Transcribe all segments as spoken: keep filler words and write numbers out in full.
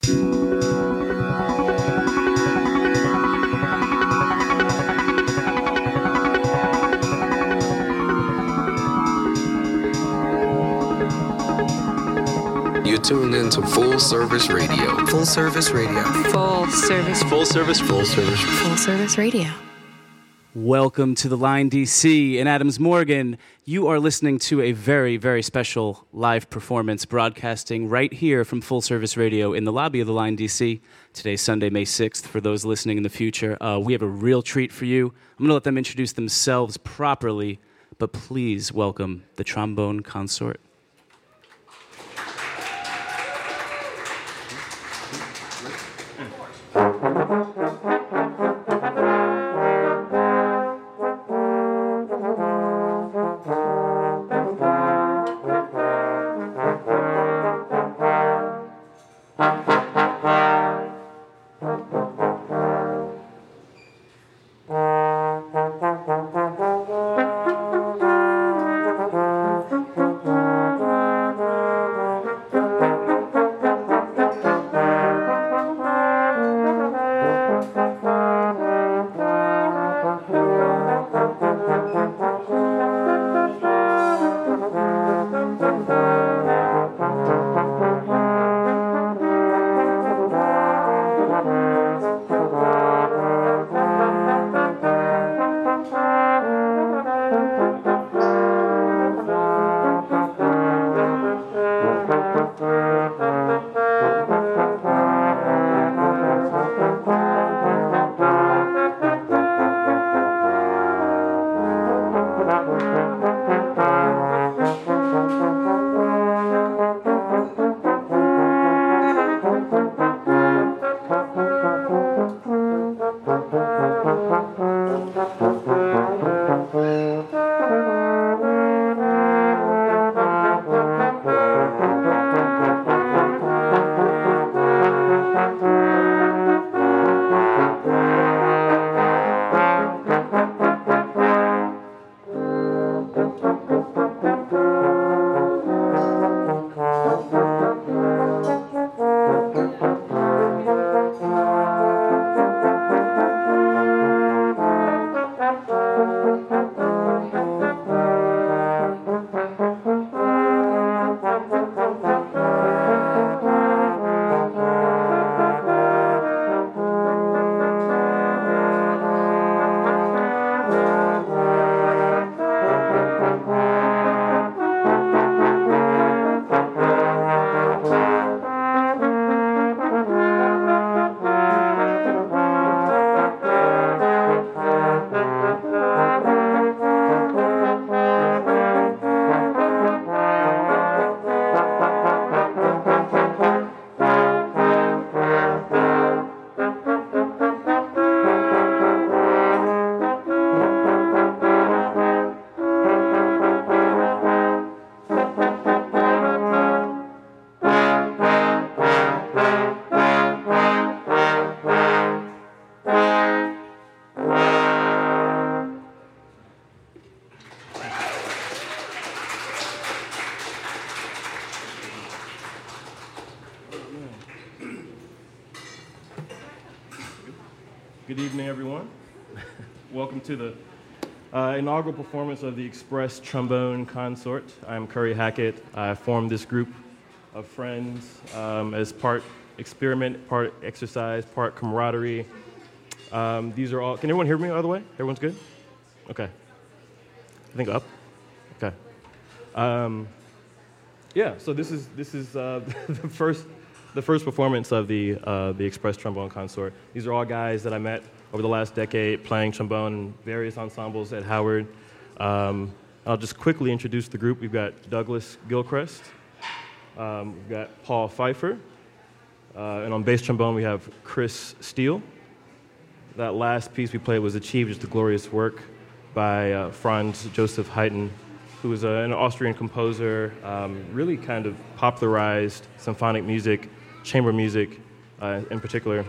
You tuned in to Full Service Radio. Full Service Radio. Full Service. Full Service. Full Service. Full Service Radio. Welcome to the Line D C in Adams Morgan. You are listening to a very, very special live performance broadcasting right here from Full Service Radio in the lobby of the Line D C. Today's Sunday, May sixth. For those listening in the future, uh, we have a real treat for you. I'm going to let them introduce themselves properly, but please welcome the trombone consort. Good evening, everyone. Welcome to the uh, inaugural performance of the Express Trombone Consort. I'm Curry Hackett. I formed this group of friends um, as part experiment, part exercise, part camaraderie. Um, these are all, can everyone hear me, by the way? Everyone's good? Okay. I think up. Okay. Um, yeah, so this is this is uh, the first the first performance of the uh, the Express Trombone Consort. These are all guys that I met over the last decade playing trombone in various ensembles at Howard. Um, I'll just quickly introduce the group. We've got Douglas Gilchrist. Um, we've got Paul Pfeiffer. Uh, and on bass trombone, we have Chris Steele. That last piece we played was Achieved, just a glorious work by uh, Franz Joseph Haydn, who was uh, an Austrian composer, um, really kind of popularized symphonic music, chamber music uh, in particular.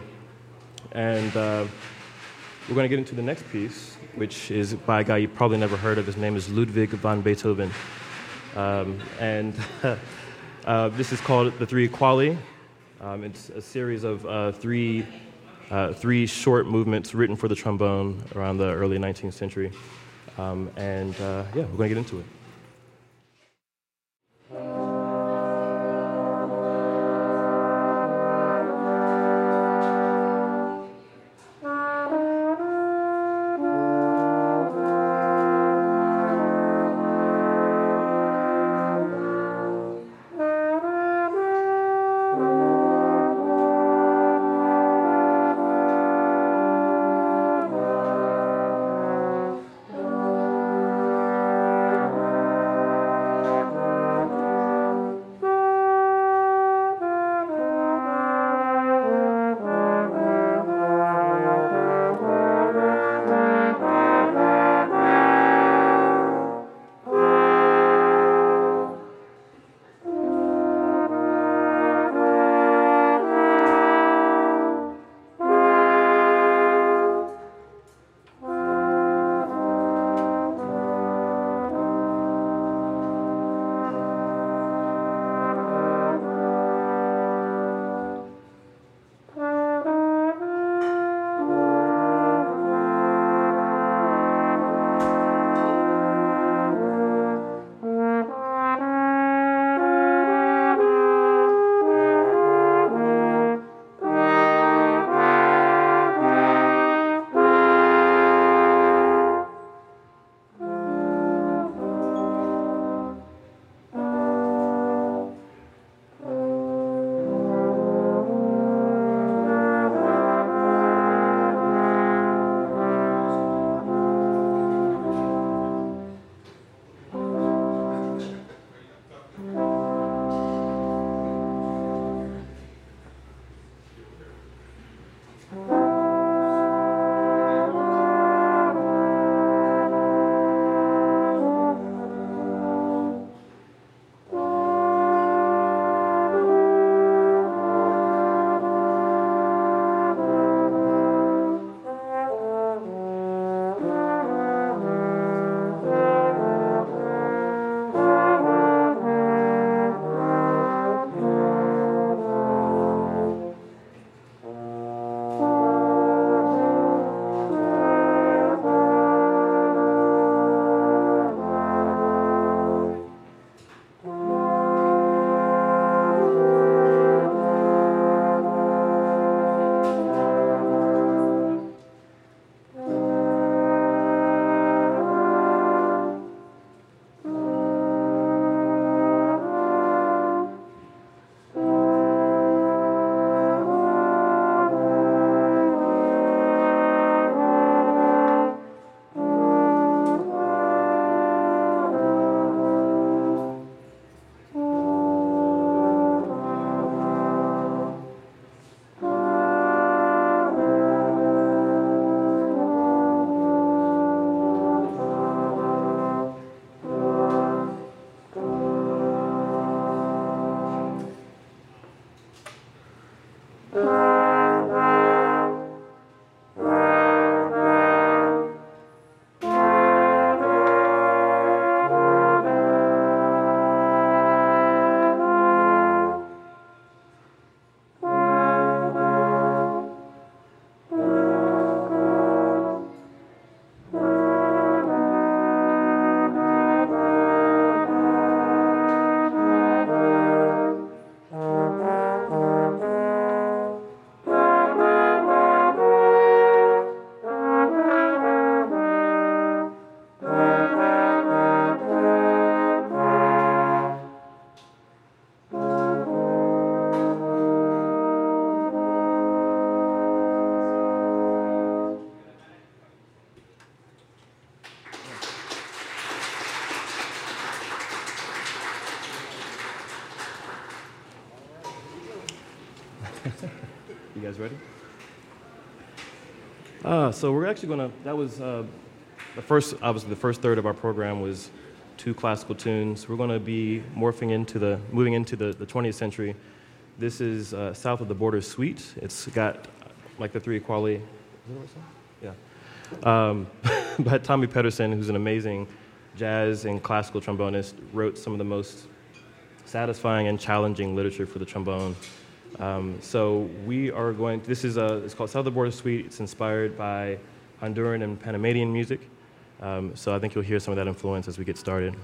And uh, we're going to get into the next piece, which is by a guy you probably never heard of. His name is Ludwig van Beethoven. Um, and uh, this is called The Three Quali. Um, it's a series of uh, three, uh, three short movements written for the trombone around the early nineteenth century. Um, and uh, yeah, we're going to get into it. You guys ready? Uh, so we're actually going to, that was uh, the first, obviously the first third of our program was two classical tunes. We're going to be morphing into the, moving into the, the twentieth century. This is uh, South of the Border Suite. It's got, like the three equality, is that what it's called? Yeah. Um, but Tommy Pedersen, who's an amazing jazz and classical trombonist, wrote some of the most satisfying and challenging literature for the trombone. Um, so we are going, this is a, it's called South of the Border Suite. It's inspired by Honduran and Panamanian music. Um, so I think you'll hear some of that influence as we get started.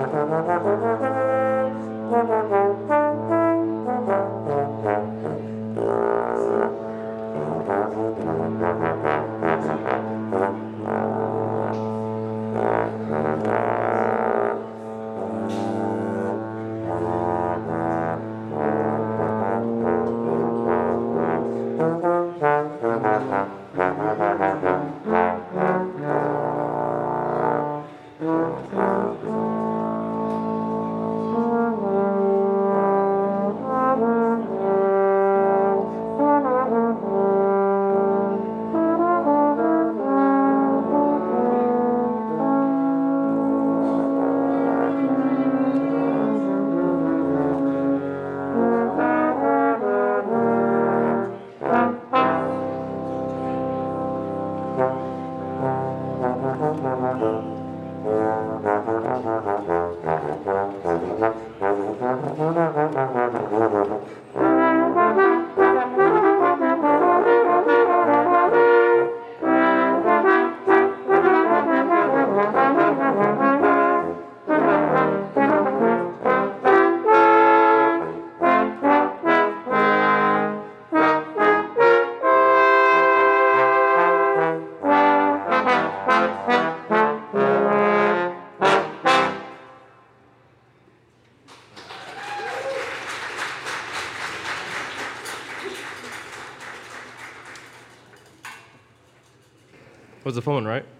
Was the phone right?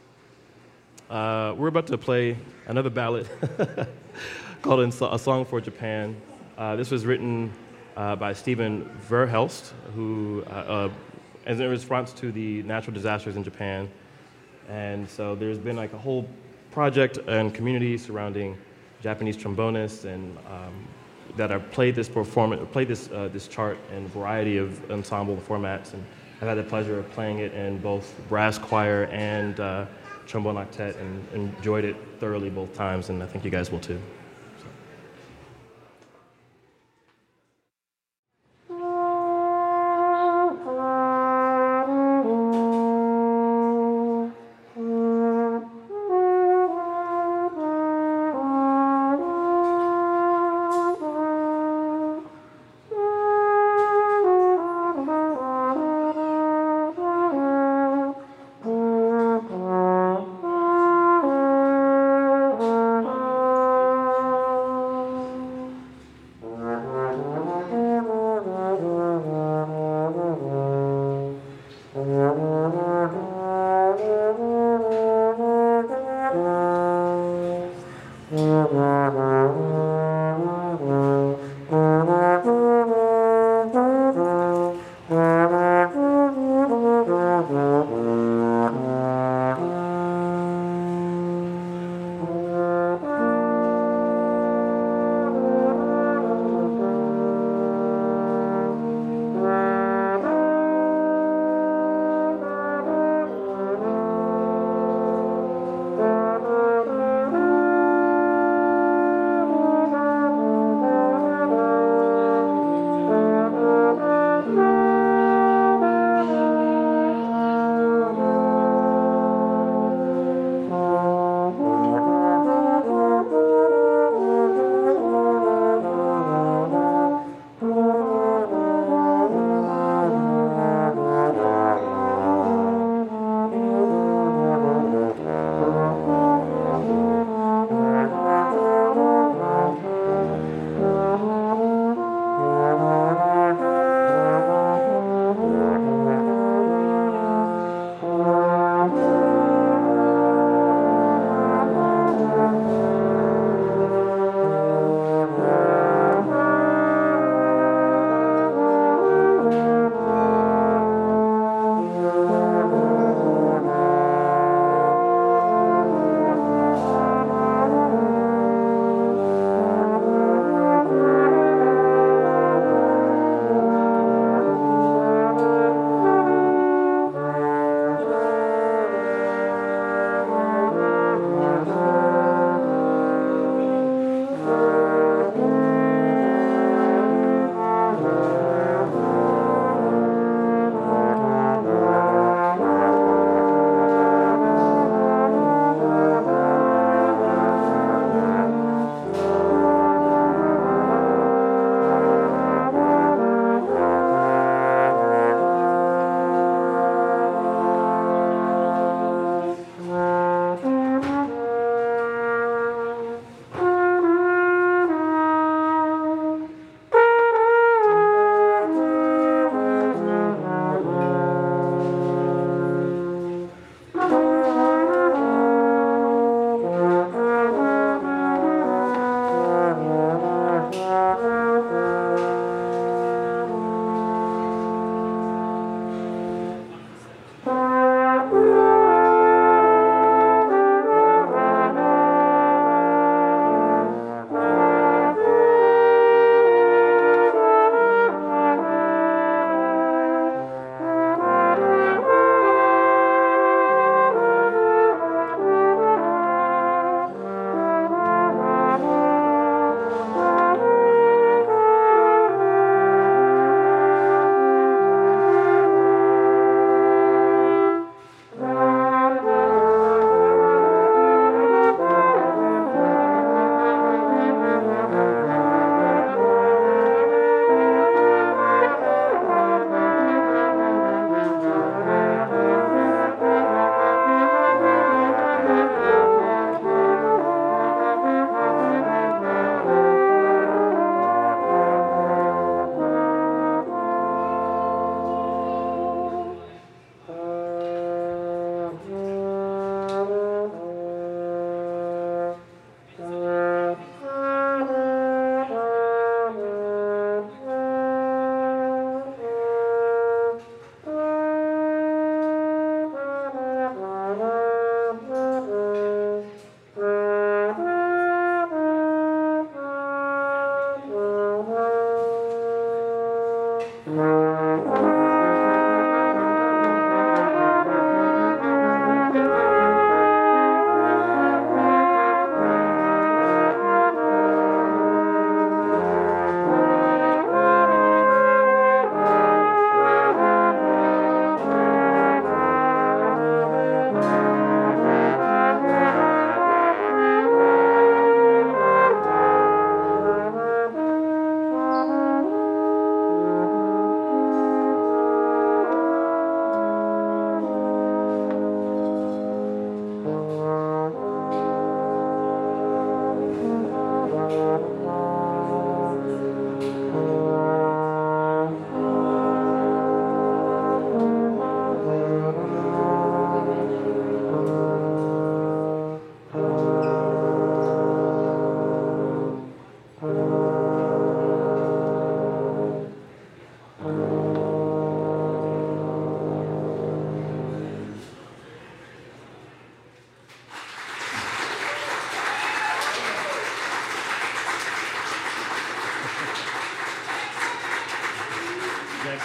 Uh, we're about to play another ballad called A Song for Japan. Uh, this was written uh, by Stephen Verhelst, who, uh, uh, as in response to the natural disasters in Japan. And so there's been like a whole project and community surrounding Japanese trombonists and um, that have played this performance, played this uh, this chart in a variety of ensemble formats. And I've had the pleasure of playing it in both brass choir and uh, trombone octet, and enjoyed it thoroughly both times, and I think you guys will too.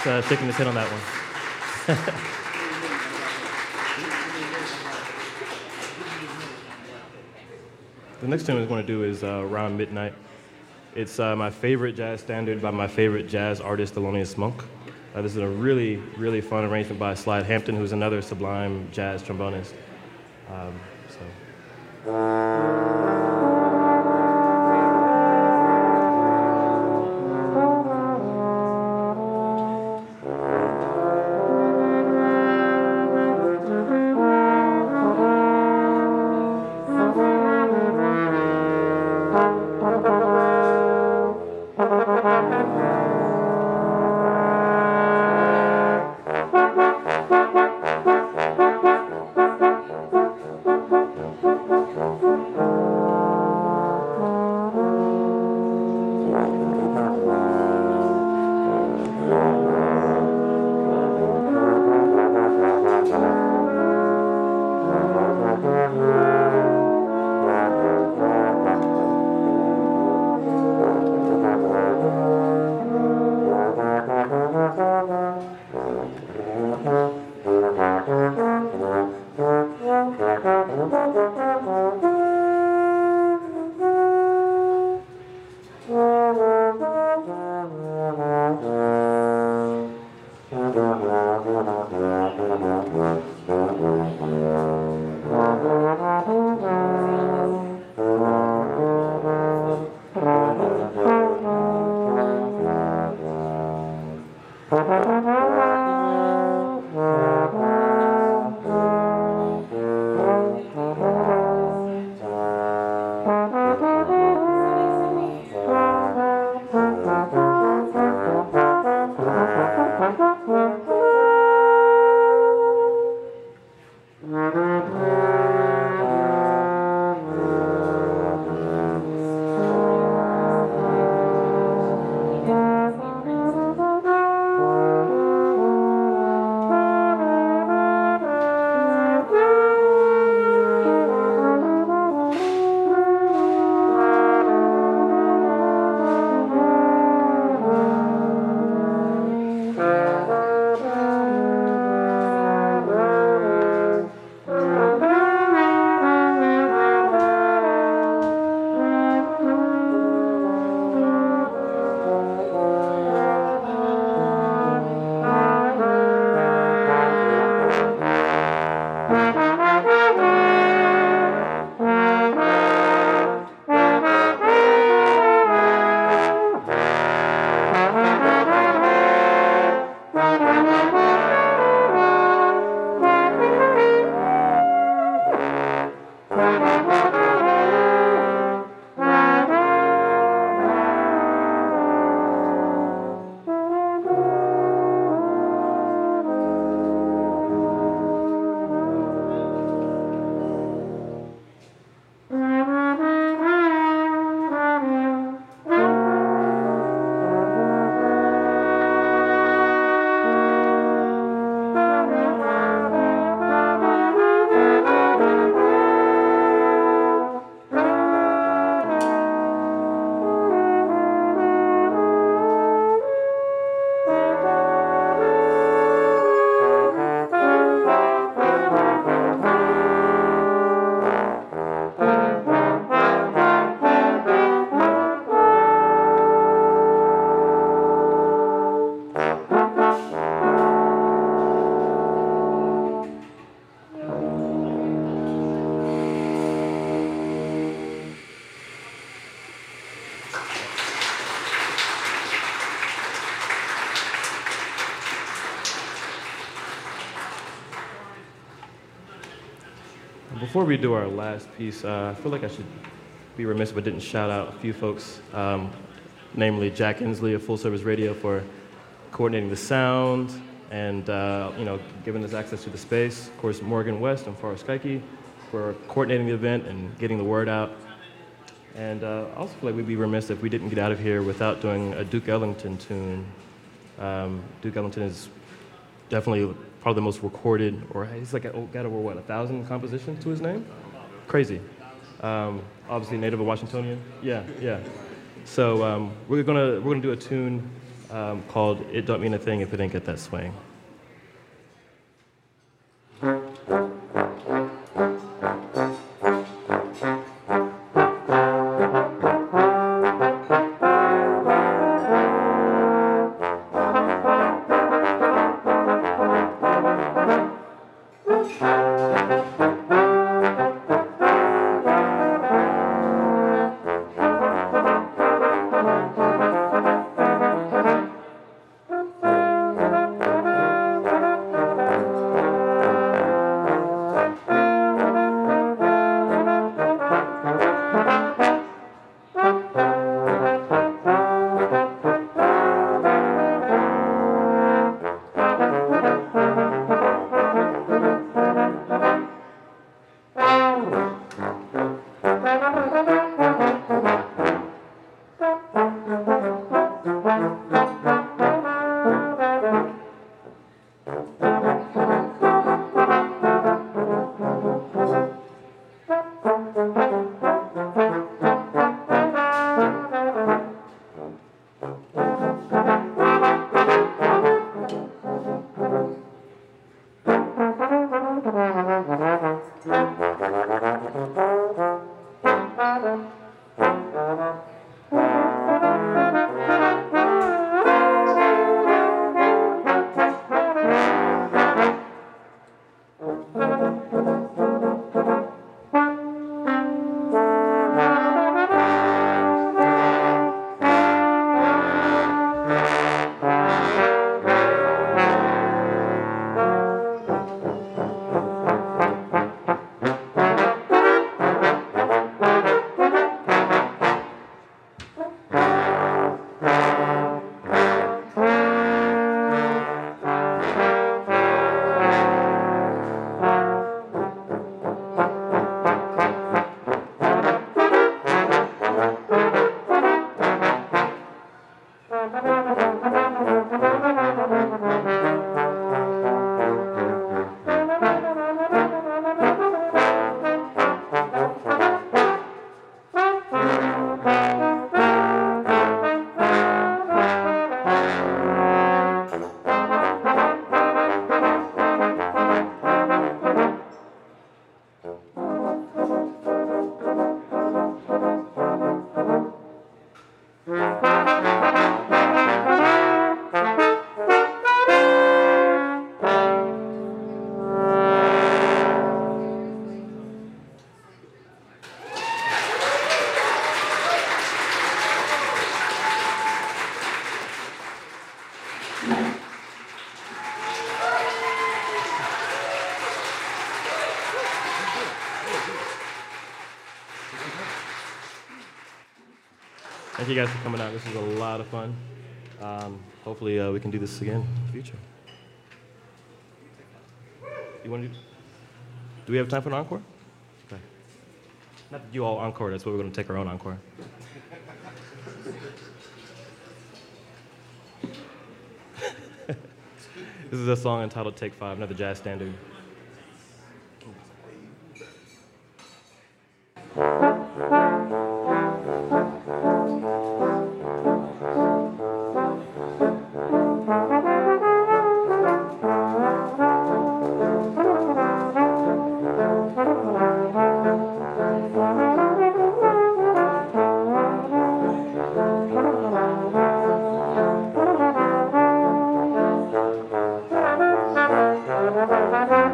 He's uh, shaking his head on that one. The next tune we're going to do is uh, Around Midnight. It's uh, my favorite jazz standard by my favorite jazz artist, Thelonious Monk. Uh, this is a really, really fun arrangement by Slide Hampton, who's another sublime jazz trombonist. Um, so. Before we do our last piece, uh, I feel like I should be remiss if I didn't shout out a few folks, um, namely Jack Inslee of Full Service Radio for coordinating the sound and uh, you know, giving us access to the space. Of course, Morgan West and Forrest Keike for coordinating the event and getting the word out. And uh, I also feel like we'd be remiss if we didn't get out of here without doing a Duke Ellington tune. Um, Duke Ellington is definitely probably the most recorded, or he's like got over what, a thousand compositions to his name? Crazy. Um, obviously native of Washingtonian. Yeah, yeah. So um, we're gonna we're gonna do a tune um, called It Don't Mean a Thing If It Ain't Get That Swing. Thank you guys for coming out. This was a lot of fun. Um, hopefully uh, we can do this again in the future. You want to do? Do we have time for an encore? Okay. Not that you all encore. That's why we're going to take our own encore. This is a song entitled Take Five, another jazz standard. Thank you.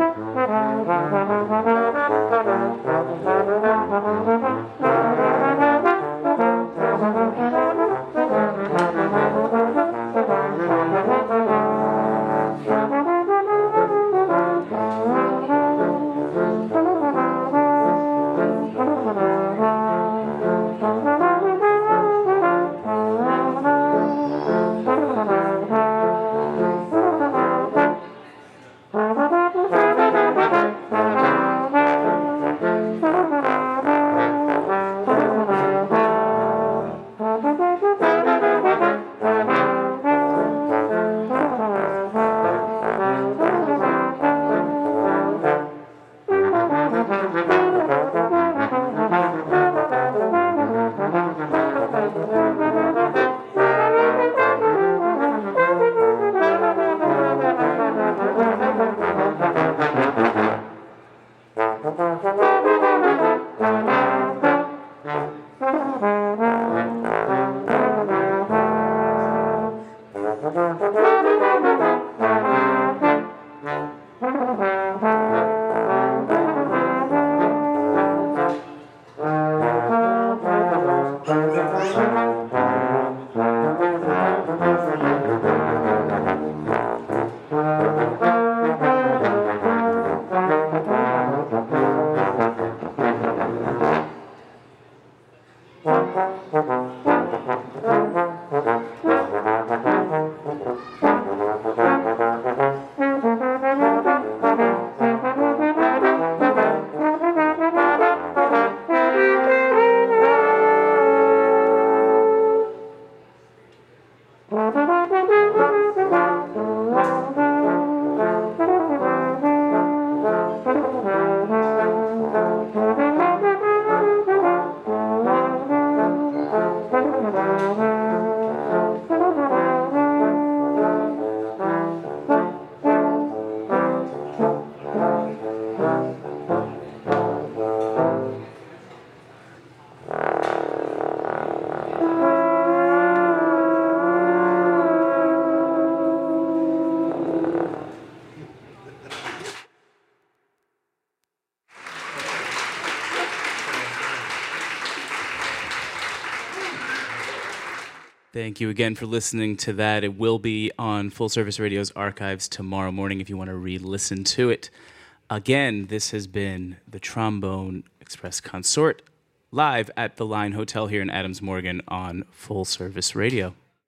Thank you again for listening to that. It will be on Full Service Radio's archives tomorrow morning if you want to re-listen to it. Again, this has been the Trombone Express Consort live at the Line Hotel here in Adams Morgan on Full Service Radio.